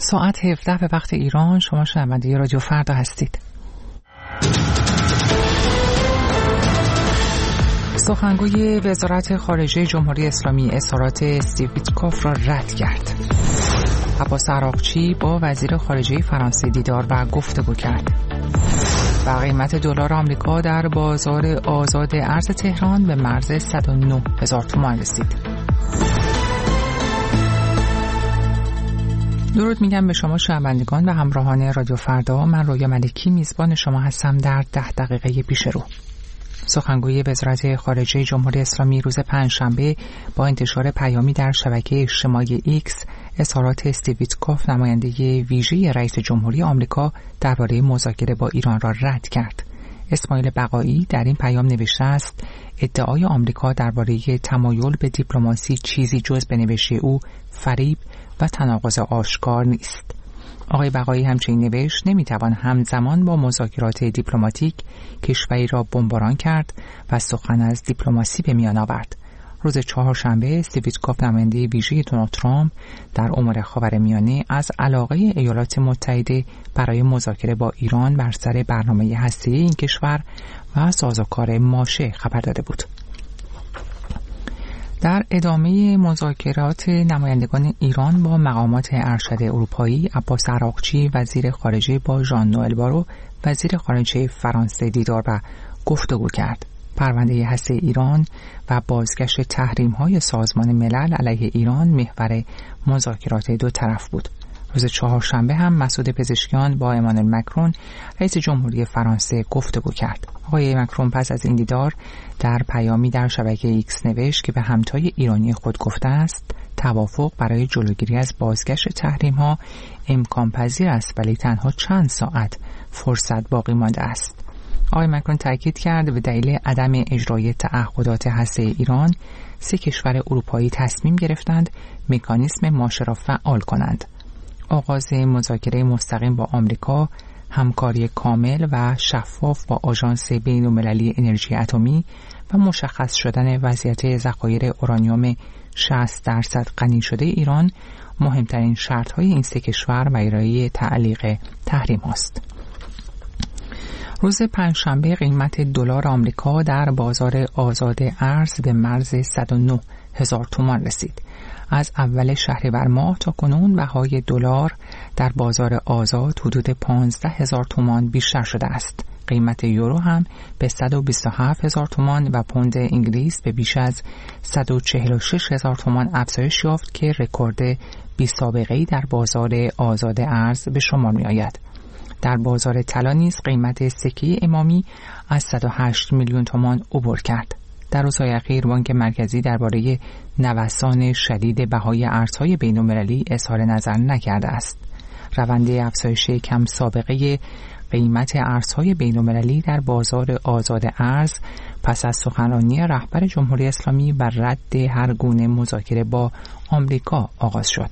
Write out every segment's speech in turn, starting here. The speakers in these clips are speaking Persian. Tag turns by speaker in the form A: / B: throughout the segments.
A: ساعت 17 به وقت ایران. شما شنونده رادیو فردا هستید. سخنگوی وزارت خارجه جمهوری اسلامی اظهارات استیو ویتکوف را رد کرد. عباس عراقچی با وزیر خارجه فرانسه دیدار و گفتگو کرد. و قیمت دلار آمریکا در بازار آزاد ارز تهران به مرز 109,000 تومان رسید. درود میگم به شما شنوندگان و همراهان رادیو فردا. من رویا ملکی میزبان شما هستم در 10 دقیقه پیش رو. سخنگوی وزارت خارجه جمهوری اسلامی روز پنجشنبه با انتشار پیامی در شبکه اجتماعی ایکس اظهارات استیو ویتکوف نماینده ویژه رئیس جمهوری آمریکا درباره مذاکره با ایران را رد کرد. اسماعیل بقایی در این پیام نوشته است: ادعای آمریکا درباره تمایل به دیپلماسی چیزی جز به نوشته او فریب و تناقض آشکار نیست. آقای بقایی همچنین نوشت: نمیتوان همزمان با مذاکرات دیپلماتیک کشوری را بمباران کرد و سخن از دیپلماسی به میان آورد. روز چهارشنبه استیو ویتکوف نماینده ویژه دونالد ترامپ در امور خاورمیانه از علاقه ایالات متحده برای مذاکره با ایران بر سر برنامه هسته‌ای این کشور و سازوکار ماشه خبر داده بود. در ادامه مذاکرات نمایندگان ایران با مقامات ارشد اروپایی، عباس عراقچی وزیر خارجه با ژان نوئل بارو وزیر خارجه فرانسه دیدار و گفتگو کرد. پرونده هسته ایران و بازگشت تحریم‌های سازمان ملل علیه ایران محور مذاکرات دو طرف بود. روز چهارشنبه هم مسعود پزشکیان با امانوئل مکرون رئیس جمهوری فرانسه گفتگو کرد. آقای مکرون پس از این دیدار در پیامی در شبکه ایکس نوشت که به همتای ایرانی خود گفته است توافق برای جلوگیری از بازگشت تحریم‌ها امکان پذیر است، ولی تنها چند ساعت فرصت باقی مانده است. آقای مکرون تاکید کرد به دلیل عدم اجرای تعهدات هسته‌ای ایران 3 کشور اروپایی تصمیم گرفتند مکانیزم ماشه را فعال کنند. آغاز مذاکره مستقیم با آمریکا، همکاری کامل و شفاف با آژانس بین‌المللی انرژی اتمی و مشخص شدن وضعیت ذخایر اورانیوم 60% غنی شده ایران مهمترین شرط‌های این 3 کشور و ارائه تعلیق تحریم است. روز پنجشنبه قیمت دلار آمریکا در بازار آزاد ارز به مرز 109,000 تومان رسید. از اول شهریور ماه تا کنون بهای دلار در بازار آزاد حدود 15,000 تومان بیشتر شده است. قیمت یورو هم به 127,000 تومان و پوند انگلیس به بیش از 146,000 تومان افزایش یافت که رکورد بی سابقه‌ای در بازار آزاد ارز به شمار می آید. در بازار طلا نیز قیمت سکه امامی از 108 میلیون تومان عبور کرد. در روزهای اخیر بانک مرکزی درباره نوسان شدید بهای ارزهای بین‌المللی اظهار نظر نکرده است. روند افزایش کم سابقه قیمت ارزهای بین‌المللی در بازار آزاد ارز پس از سخنرانی رهبر جمهوری اسلامی بر رد هر گونه مذاکره با آمریکا آغاز شد.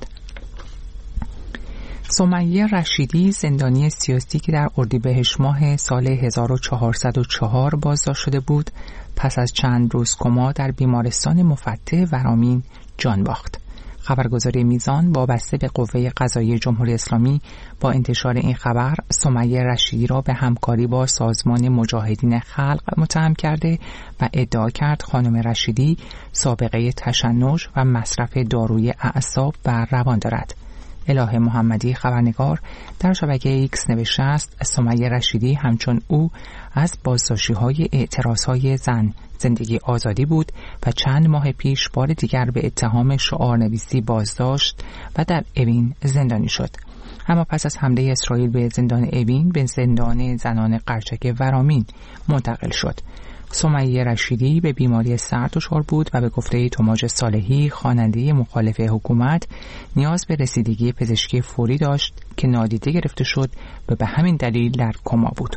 A: سمیه رشیدی زندانی سیاسی که در اردیبهشت ماه سال 1404 بازداشت شده بود، پس از چند روز کما در بیمارستان مفتح ورامین جان باخت. خبرگزاری میزان وابسته به قوه قضاییه جمهوری اسلامی با انتشار این خبر سمیه رشیدی را به همکاری با سازمان مجاهدین خلق متهم کرده و ادعا کرد خانم رشیدی سابقه تشنج و مصرف داروی اعصاب و روان دارد. الهه محمدی خبرنگار در شبکه ایکس نوشته است: سمیه رشیدی همچون او از بازداشتی‌های اعتراض‌های زن زندگی آزادی بود و چند ماه پیش بار دیگر به اتهام شعارنویسی بازداشت و در اوین زندانی شد. اما پس از حمله اسرائیل به زندان اوین به زندان زنان قرچک ورامین منتقل شد. سمیه رشیدی به بیماری سر دچار بود و به گفته توماج صالحی خواننده مخالف حکومت نیاز به رسیدگی پزشکی فوری داشت که نادیده گرفته شد و به همین دلیل در کما بود.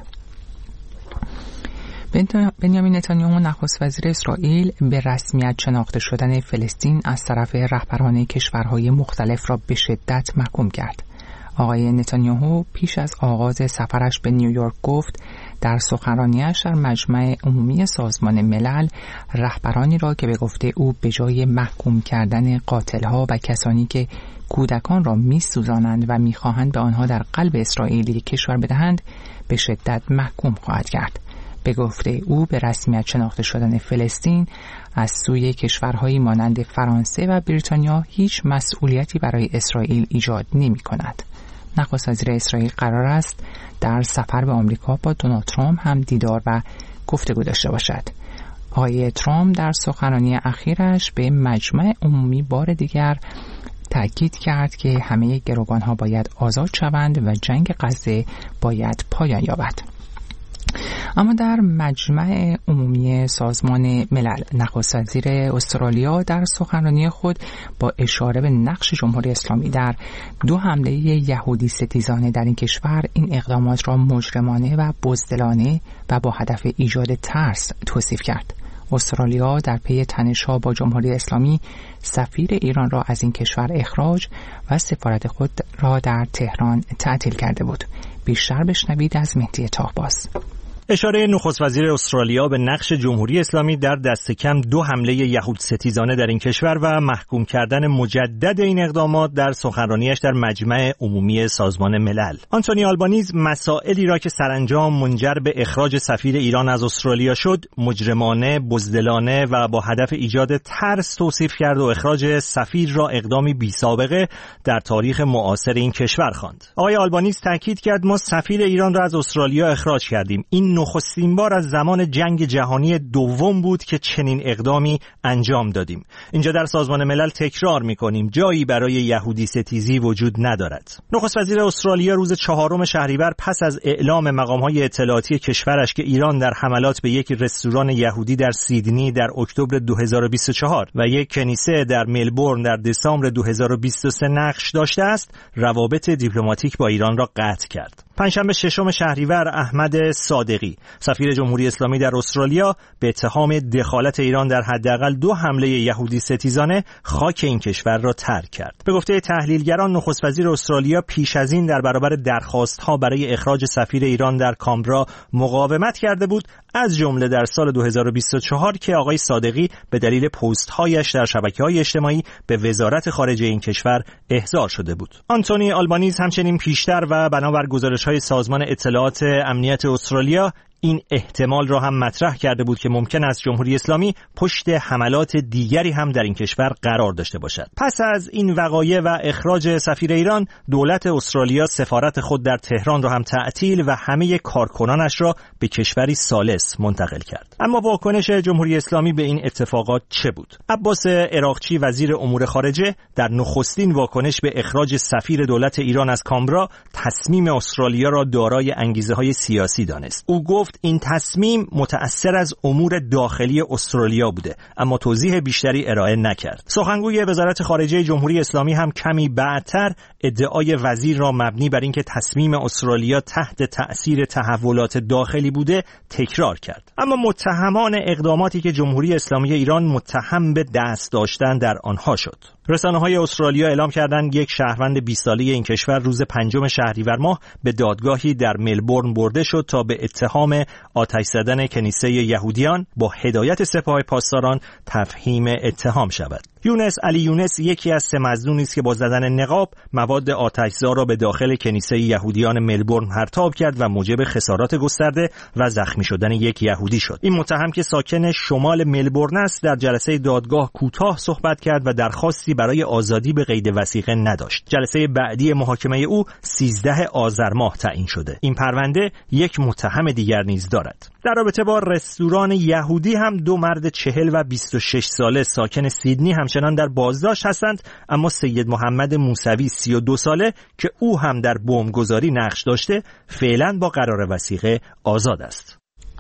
A: بنیامین نتانیاهو نخست وزیر اسرائیل به رسمیت شناخته شدن فلسطین از طرف رهبران کشورهای مختلف را به شدت محکوم کرد. آقای نتانیاهو پیش از آغاز سفرش به نیویورک گفت در سخنرانیش در مجمع عمومی سازمان ملل رهبرانی را که به گفته او به جای محکوم کردن قاتلها و کسانی که کودکان را می‌سوزانند و می‌خواهند به آنها در قلب اسرائیل کشور بدهند به شدت محکوم خواهد کرد. به گفته او به رسمیت شناخته شدن فلسطین از سوی کشورهایی مانند فرانسه و بریتانیا هیچ مسئولیتی برای اسرائیل ایجاد نمی‌کند. نخست وزیر اسرائیل قرار است در سفر به آمریکا با دونالد ترامپ هم دیدار و گفتگو داشته باشد. آقای ترامپ در سخنرانی اخیرش به مجمع عمومی بار دیگر تأکید کرد که همه گروگان‌ها باید آزاد شوند و جنگ غزه باید پایان یابد. اما در مجمع عمومی سازمان ملل نخست وزیر استرالیا در سخنرانی خود با اشاره به نقش جمهوری اسلامی در 2 حمله یهودی ستیزانه در این کشور این اقدامات را مجرمانه و بزدلانه و با هدف ایجاد ترس توصیف کرد. استرالیا در پی تنش‌ها با جمهوری اسلامی سفیر ایران را از این کشور اخراج و سفارت خود را در تهران تعطیل کرده بود. بیشتر بشنوید از مهدی طاهباز.
B: اشاره نخست وزیر استرالیا به نقش جمهوری اسلامی در دست کم 2 حمله یهود ستیزانه در این کشور و محکوم کردن مجدد این اقدامات در سخنرانیش در مجمع عمومی سازمان ملل. آنتونی آلبانیز مسائلی را که سرانجام منجر به اخراج سفیر ایران از استرالیا شد مجرمانه، بزدلانه و با هدف ایجاد ترس توصیف کرد و اخراج سفیر را اقدامی بی‌سابقه در تاریخ معاصر این کشور خواند. آقای آلبانیز تاکید کرد ما سفیر ایران را از استرالیا اخراج کردیم. این نخستین بار از زمان جنگ جهانی دوم بود که چنین اقدامی انجام دادیم. اینجا در سازمان ملل تکرار می‌کنیم جایی برای یهودی ستیزی وجود ندارد. نخست وزیر استرالیا روز 4 شهریور پس از اعلام مقام‌های اطلاعاتی کشورش که ایران در حملات به یک رستوران یهودی در سیدنی در اکتبر 2024 و یک کنیسه در ملبورن در دسامبر 2023 نقش داشته است، روابط دیپلماتیک با ایران را قطع کرد. پنجشنبه 6 شهریور احمد صادقی سفیر جمهوری اسلامی در استرالیا به اتهام دخالت ایران در حداقل 2 حمله یهودی ستیزانه خاک این کشور را ترک کرد. به گفته تحلیلگران نخست وزیر استرالیا پیش از این در برابر درخواست‌ها برای اخراج سفیر ایران در کامبرا مقاومت کرده بود، از جمله در سال 2024 که آقای صادقی به دلیل پست‌هایش در شبکه‌های اجتماعی به وزارت خارجه این کشور احضار شده بود. آنتونی آلبانیز همچنین پیشتر و بنابر گزارش‌های سازمان اطلاعات امنیت استرالیا این احتمال را هم مطرح کرده بود که ممکن است جمهوری اسلامی پشت حملات دیگری هم در این کشور قرار داشته باشد. پس از این وقایع و اخراج سفیر ایران، دولت استرالیا سفارت خود در تهران را هم تعطیل و همه کارکنانش را به کشوری ثالث منتقل کرد. اما واکنش جمهوری اسلامی به این اتفاقات چه بود؟ عباس عراقچی وزیر امور خارجه در نخستین واکنش به اخراج سفیر دولت ایران از کامبرا تصمیم استرالیا را دارای انگیزه‌های سیاسی دانست. او گفت این تصمیم متأثر از امور داخلی استرالیا بوده، اما توضیح بیشتری ارائه نکرد. سخنگوی وزارت خارجه جمهوری اسلامی هم کمی بعدتر ادعای وزیر را مبنی بر اینکه تصمیم استرالیا تحت تأثیر تحولات داخلی بوده تکرار کرد. اما متهمان اقداماتی که جمهوری اسلامی ایران متهم به دست داشتن در آنها شد. رسانه‌های استرالیا اعلام کردند یک شهروند 20 ساله این کشور روز 5 شهریور ماه به دادگاهی در ملبورن برده شد تا به اتهام آتش زدن کنیسه یهودیان با هدایت سپاه پاسداران تفهیم اتهام شود. یونس علی یونس یکی از 3 مظنونی است که با زدن نقاب مواد آتش‌زا را به داخل کنیسه یهودیان ملبورن پرتاب کرد و موجب خسارات گسترده و زخمی شدن یک یهودی شد. این متهم که ساکن شمال ملبورن است در جلسه دادگاه کوتاه صحبت کرد و درخواستی برای آزادی به قید وثیقه نداشت. جلسه بعدی محاکمه او 13 آذر ماه تعیین شده. این پرونده یک متهم دیگر نیز دارد. در رابطه با رستوران یهودی هم 2 مرد 40 و 26 ساله ساکن سیدنی همچنان در بازداشت هستند، اما سید محمد موسوی 32 ساله که او هم در بمبگذاری نقش داشته فعلا با قرار وثیقه آزاد است.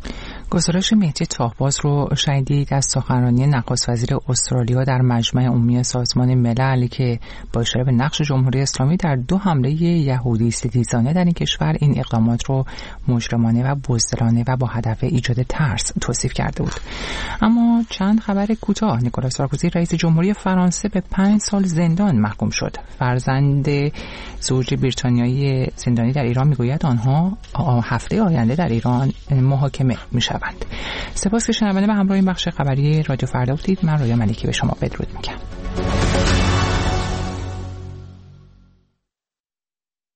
A: گزارش مهدی تاهباز رو شنیدید از سخنرانی نخست وزیر استرالیا در مجمع عمومی سازمان ملل که با اشاره به نقش جمهوری اسلامی در 2 حمله یهودی ستیزانه در این کشور این اقدامات رو مجرمانه و بزدلانه و با هدف ایجاد ترس توصیف کرده بود. اما چند خبر کوتاه. نیکولاس سارکوزی رئیس جمهوری فرانسه به 5 سال زندان محکوم شد. فرزند زوج بریتانیایی زندانی در ایران میگوید آنها هفته آینده در ایران محاکمه میشوند. سپاس که شنونده و همراه این بخش خبری رادیو فردا بودید. من رویا ملیکی به شما بدرود میگم.